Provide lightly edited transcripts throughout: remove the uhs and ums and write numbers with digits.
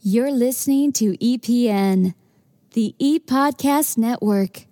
You're listening to EPN, the ePodcast Network.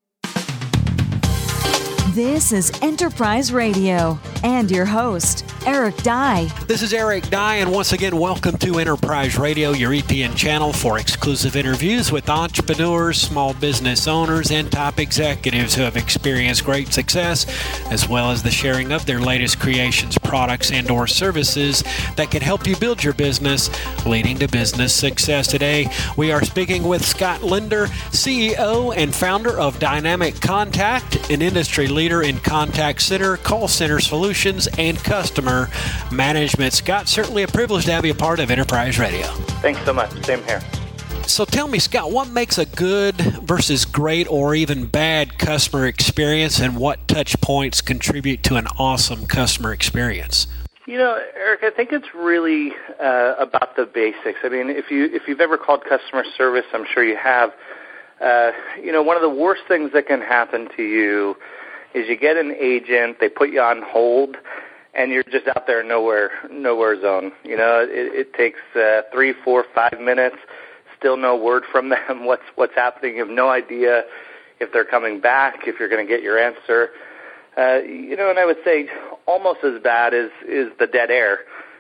This is Enterprise Radio and your host, Eric Dye. This is Eric Dye, and once again, welcome to Enterprise Radio, your EPN channel for exclusive interviews with entrepreneurs, small business owners, and top executives who have experienced great success, as well as the sharing of their latest creations, products, and or services that can help you build your business, leading to business success. Today, we are speaking with Scott Linder, CEO and founder of Dynamic Contact, an industry leader in contact center, call center solutions, and customer management. Scott, certainly a privilege to have you a part of Enterprise Radio. Thanks so much. Same here. So tell me, Scott, what makes a good versus great or even bad customer experience, and what touch points contribute to an awesome customer experience? You know, Eric, I think it's really about the basics. I mean, if you've ever called customer service, I'm sure you have. One of the worst things that can happen to you is you get an agent, they put you on hold, and you're just out there nowhere zone. You know, it takes 3, 4, 5 minutes, still no word from them. What's happening? You have no idea if they're coming back, if you're going to get your answer. And I would say almost as bad is the dead air.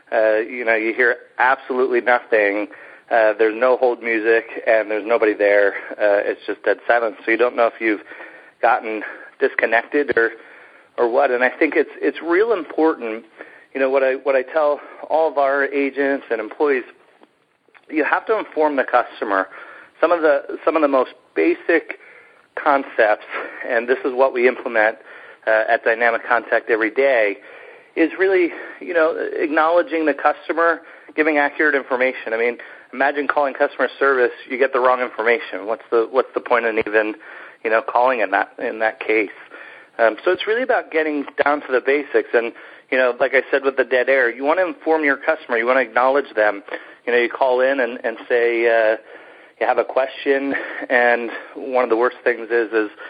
You hear absolutely nothing. There's no hold music, and there's nobody there. It's just dead silence. So you don't know if you've gotten disconnected or what. And I think it's real important. You know, what I tell all of our agents and employees, you have to inform the customer. Some of the most basic concepts, and this is what we implement at Dynamic Contact every day, is really, acknowledging the customer, giving accurate information. I mean, imagine calling customer service, you get the wrong information. What's the point in even, calling in that case? So it's really about getting down to the basics. And, like I said with the dead air, you want to inform your customer. You want to acknowledge them. You call in and say you have a question, and one of the worst things is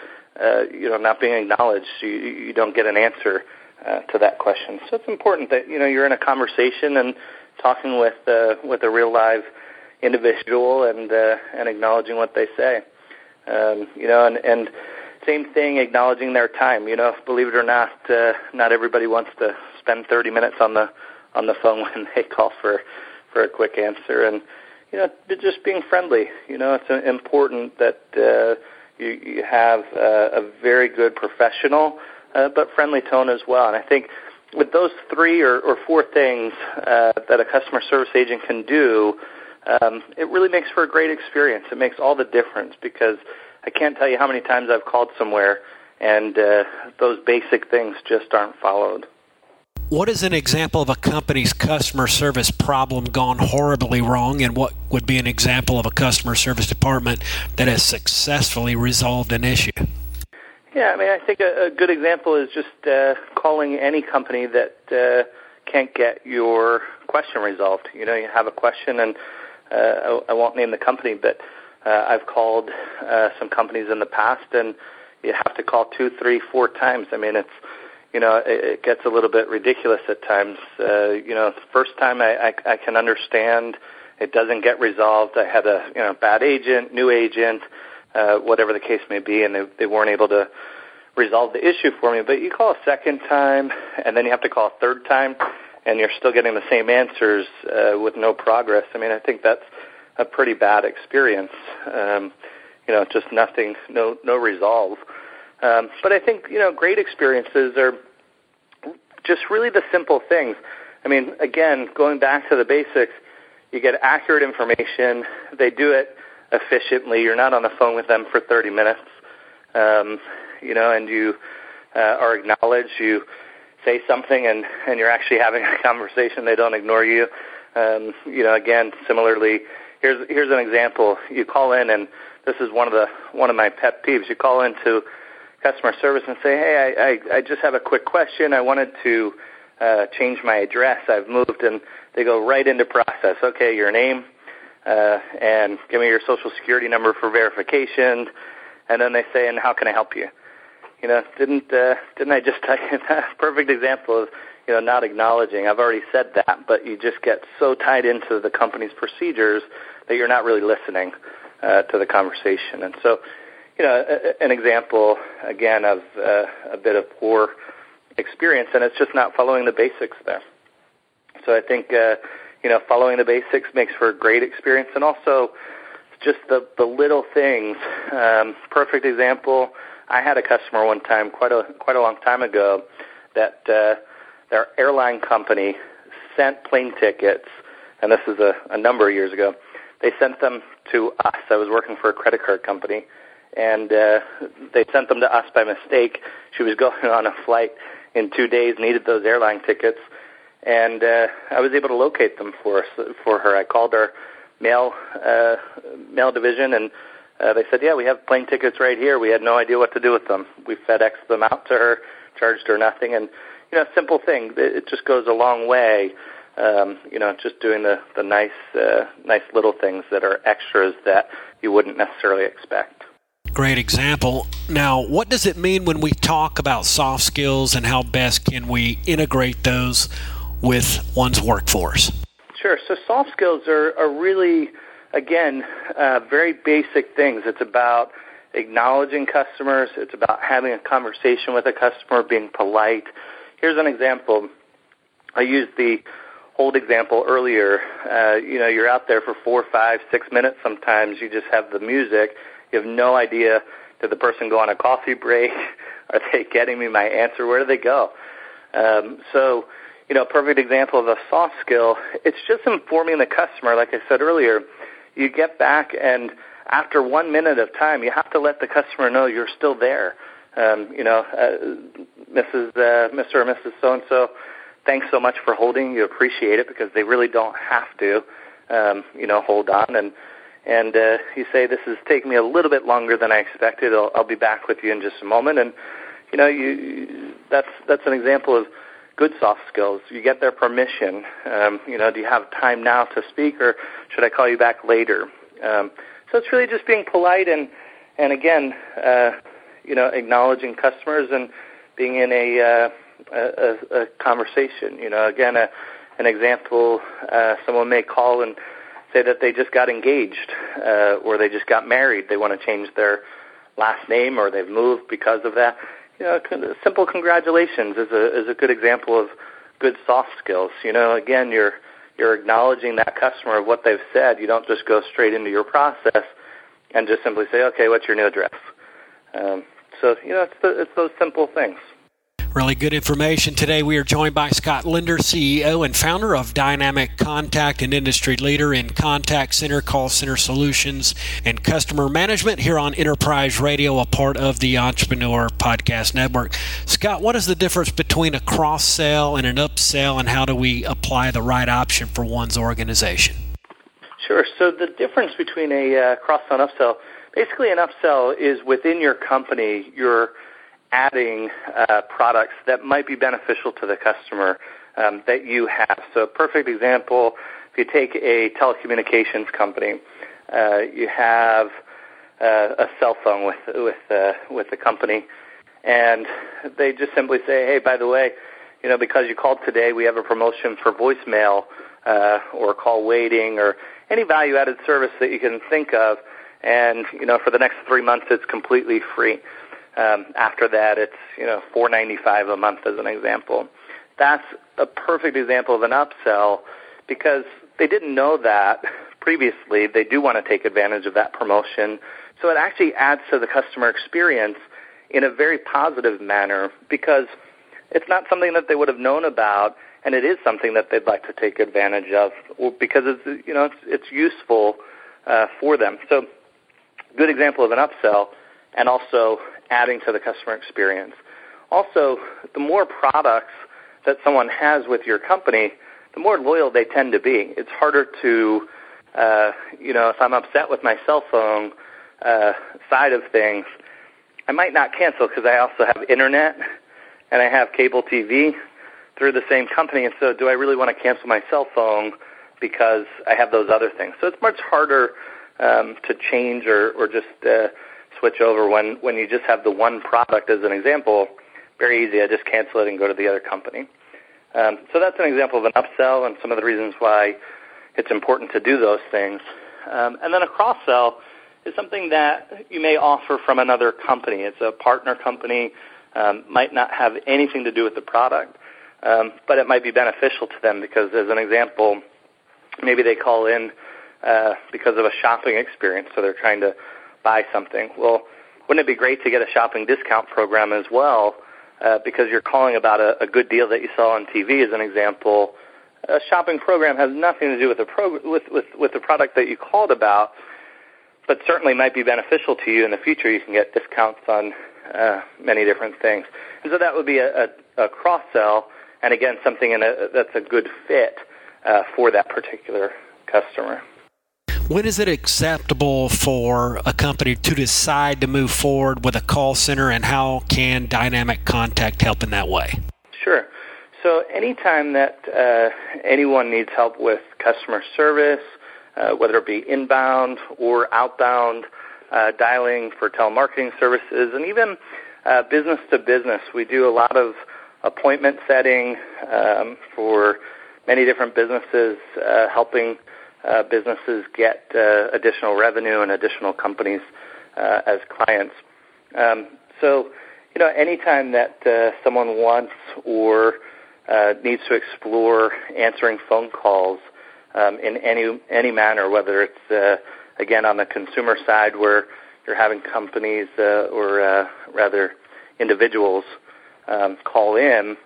not being acknowledged. You don't get an answer to that question. So it's important that, you're in a conversation and talking with a real live individual and acknowledging what they say. And same thing, acknowledging their time. Believe it or not, not everybody wants to spend 30 minutes on the phone when they call for a quick answer. And just being friendly. It's important that you have a very good professional but friendly tone as well. And I think with those 3 or 4 things that a customer service agent can do, it really makes for a great experience. It makes all the difference, because I can't tell you how many times I've called somewhere and those basic things just aren't followed. What is an example of a company's customer service problem gone horribly wrong, and what would be an example of a customer service department that has successfully resolved an issue? Yeah, I mean, I think a good example is just calling any company that can't get your question resolved. You have a question, and I won't name the company, but I've called some companies in the past, and you have to call 2, 3, 4 times. I mean, it gets a little bit ridiculous at times. The first time I can understand it doesn't get resolved. I had a bad agent, new agent, whatever the case may be, and they weren't able to resolve the issue for me. But you call a second time, and then you have to call a third time, and you're still getting the same answers with no progress. I mean, I think that's a pretty bad experience. Just nothing, no resolve. But I think, great experiences are just really the simple things. I mean, again, going back to the basics, you get accurate information. They do it efficiently. You're not on the phone with them for 30 minutes, and you are acknowledged. You say something, and you're actually having a conversation. They don't ignore you. Again, similarly, here's an example. You call in, and this is one of my pet peeves. You call into customer service and say, hey, I just have a quick question. I wanted to change my address. I've moved, and they go right into process. Okay, your name, and give me your social security number for verification. And then they say, and how can I help you? Didn't I just tell you that? Perfect example of, not acknowledging. I've already said that, but you just get so tied into the company's procedures that you're not really listening to the conversation. And so, an example, again, of a bit of poor experience, and it's just not following the basics there. So I think, following the basics makes for a great experience, and also just the little things. Perfect example, I had a customer one time, quite a long time ago, that their airline company sent plane tickets, and this is a number of years ago. They sent them to us. I was working for a credit card company, and they sent them to us by mistake. She was going on a flight in 2 days, needed those airline tickets, and I was able to locate them for her. I called our mail division, and they said, yeah, we have plane tickets right here. We had no idea what to do with them. We FedExed them out to her, charged her nothing, and simple thing. It just goes a long way. Just doing the nice little things that are extras that you wouldn't necessarily expect. Great example. Now, what does it mean when we talk about soft skills, and how best can we integrate those with one's workforce? Sure. So soft skills are really, again, very basic things. It's about acknowledging customers. It's about having a conversation with a customer, being polite. Here's an example. I used the old example earlier. You're out there for 4, 5, 6 minutes sometimes. You just have the music. You have no idea, did the person go on a coffee break? Are they getting me my answer? Where do they go? A perfect example of a soft skill, it's just informing the customer. Like I said earlier, you get back, and after 1 minute of time, you have to let the customer know you're still there. Mr. or Mrs. So-and-so, thanks so much for holding. You appreciate it, because they really don't have to, hold on. And you say, this is taking me a little bit longer than I expected. I'll be back with you in just a moment. And, that's an example of good soft skills. You get their permission. Do you have time now to speak, or should I call you back later? So it's really just being polite and again, acknowledging customers and being in a conversation. Again, an example, someone may call and say that they just got engaged or they just got married. They want to change their last name, or they've moved because of that. Simple congratulations is a good example of good soft skills. Again, you're acknowledging that customer of what they've said. You don't just go straight into your process and just simply say, okay, what's your new address? It's those simple things. Really good information. Today we are joined by Scott Linder, CEO and founder of Dynamic Contact, an industry leader in contact center, call center solutions, and customer management here on Enterprise Radio, a part of the Entrepreneur Podcast Network. Scott, what is the difference between a cross-sell and an upsell, and how do we apply the right option for one's organization? Sure. So the difference between a cross-sell and upsell, basically an upsell is within your company, you're adding products that might be beneficial to the customer that you have. So a perfect example, if you take a telecommunications company, you have a cell phone with the company, and they just simply say, hey, by the way, because you called today, we have a promotion for voicemail or call waiting or any value-added service that you can think of, and for the next 3 months, it's completely free. After that, it's $4.95 a month as an example. That's a perfect example of an upsell, because they didn't know that previously. They do want to take advantage of that promotion. So it actually adds to the customer experience in a very positive manner, because it's not something that they would have known about, and it is something that they'd like to take advantage of because it's useful for them. So good example of an upsell, and also adding to the customer experience. Also, the more products that someone has with your company, the more loyal they tend to be. It's harder to, if I'm upset with my cell phone side of things, I might not cancel because I also have internet and I have cable TV through the same company. And so do I really want to cancel my cell phone because I have those other things? So it's much harder to change or just switch over when you just have the one product as an example. Very easy. I just cancel it and go to the other company. So that's an example of an upsell and some of the reasons why it's important to do those things. And then a cross-sell is something that you may offer from another company. It's a partner company, might not have anything to do with the product, but it might be beneficial to them because, as an example, maybe they call in because of a shopping experience, so they're trying to buy something. Well, wouldn't it be great to get a shopping discount program as well because you're calling about a good deal that you saw on TV, as an example. A shopping program has nothing to do with the product that you called about, but certainly might be beneficial to you in the future. You can get discounts on many different things. And so that would be a cross-sell, and again, something that's a good fit for that particular customer. When is it acceptable for a company to decide to move forward with a call center, and how can Dynamic Contact help in that way? Sure. So anytime that anyone needs help with customer service, whether it be inbound or outbound, dialing for telemarketing services, and even business to business, we do a lot of appointment setting for many different businesses, helping businesses get additional revenue and additional companies as clients. So, anytime that someone wants or needs to explore answering phone calls in any manner, whether it's, again, on the consumer side where you're having companies or rather individuals call in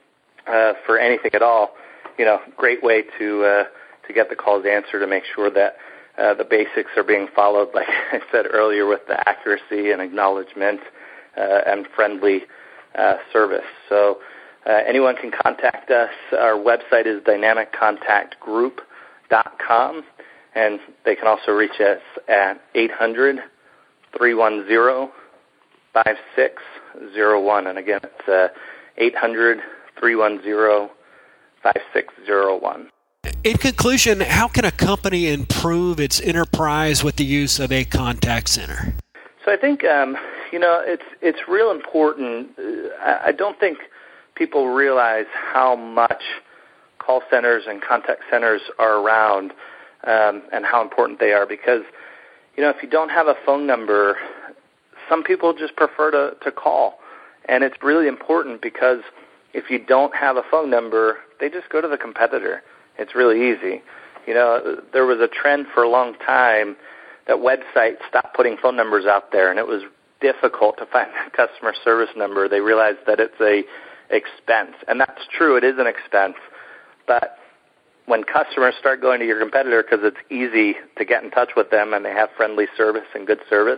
for anything at all, great way to get the calls answered to make sure that the basics are being followed, like I said earlier, with the accuracy and acknowledgement and friendly service. So anyone can contact us. Our website is dynamiccontactgroup.com, and they can also reach us at 800-310-5601. And again, it's 800-310-5601. In conclusion, how can a company improve its enterprise with the use of a contact center? So I think, it's real important. I don't think people realize how much call centers and contact centers are around and how important they are because, if you don't have a phone number, some people just prefer to call. And it's really important because if you don't have a phone number, they just go to the competitor. It's really easy. There was a trend for a long time that websites stopped putting phone numbers out there, and it was difficult to find a customer service number. They realized that it's a expense, and that's true. It is an expense. But when customers start going to your competitor because it's easy to get in touch with them and they have friendly service and good service,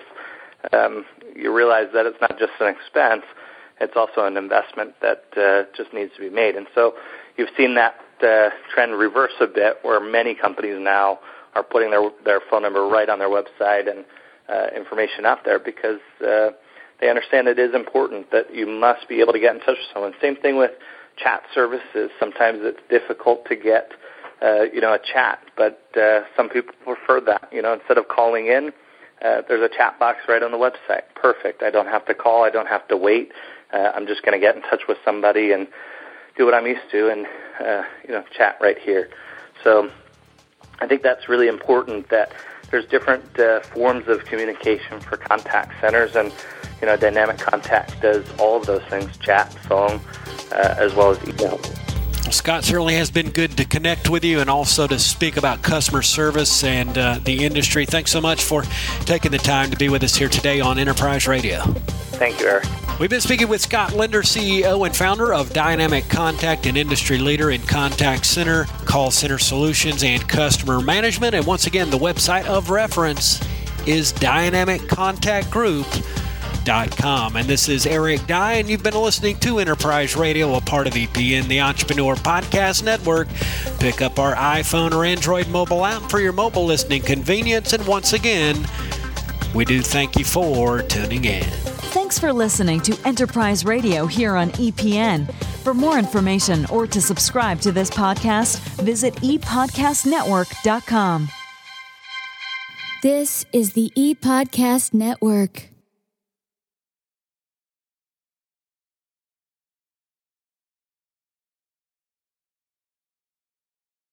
you realize that it's not just an expense. It's also an investment that just needs to be made. And so you've seen that trend reverse a bit where many companies now are putting their phone number right on their website and information out there because they understand it is important that you must be able to get in touch with someone. Same thing with chat services. Sometimes it's difficult to get a chat, but some people prefer that. Instead of calling in, there's a chat box right on the website. Perfect. I don't have to call. I don't have to wait. I'm just going to get in touch with somebody and do what I'm used to and, chat right here. So I think that's really important that there's different forms of communication for contact centers, and, Dynamic Contact does all of those things, chat, phone, as well as email. Well, Scott, certainly has been good to connect with you and also to speak about customer service and the industry. Thanks so much for taking the time to be with us here today on Enterprise Radio. Thank you, Eric. We've been speaking with Scott Linder, CEO and founder of Dynamic Contact, an industry leader in contact center, call center solutions, and customer management. And once again, the website of reference is dynamiccontactgroup.com. And this is Eric Dye, and you've been listening to Enterprise Radio, a part of EPN, the Entrepreneur Podcast Network. Pick up our iPhone or Android mobile app for your mobile listening convenience. And once again, we do thank you for tuning in. Thanks for listening to Enterprise Radio here on EPN. For more information or to subscribe to this podcast, visit epodcastnetwork.com. This is the ePodcast Network.